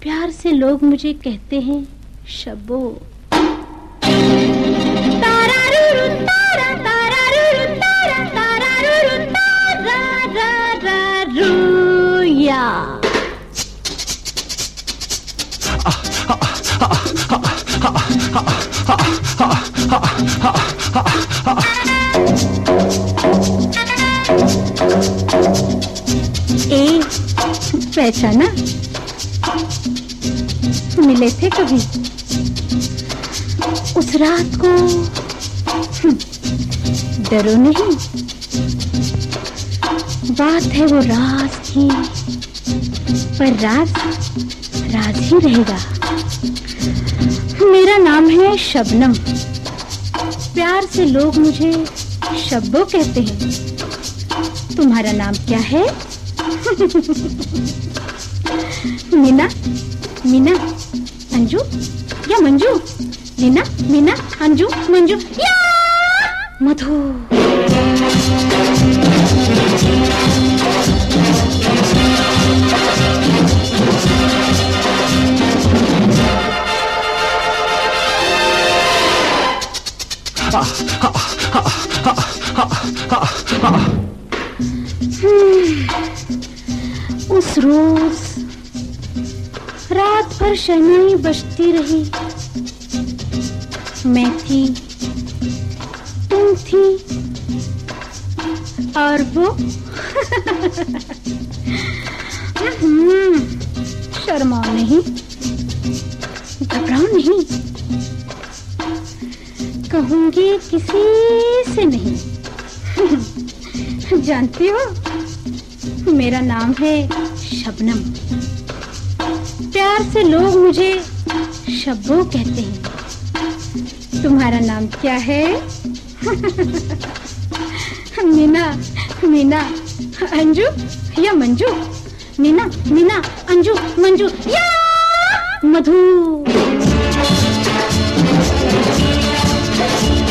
प्यार से लोग मुझे कहते हैं शब्बो। ए, पहचाना? मिले थे कभी उस रात को? डरो नहीं, बात है वो राज की, पर राज राज ही रहेगा। मेरा नाम है शबनम, प्यार से लोग मुझे शब्बो कहते हैं। तुम्हारा नाम क्या है? मीना, मीना, अंजू या मंजू? मीना, मीना, अंजू, मंजू या मधु। उस रोज रात भर शहनाई बजती रही। मैं थी, तुम थी और वो। शर्माओ नहीं, घबराओ नहीं, कहूंगी किसी से नहीं। जानती हो, मेरा नाम है शबनम, प्यार से लोग मुझे शब्बो कहते हैं। तुम्हारा नाम क्या है? मीना, मीना, अंजू या मंजू? मीना, मीना, अंजू, मंजू या मधु।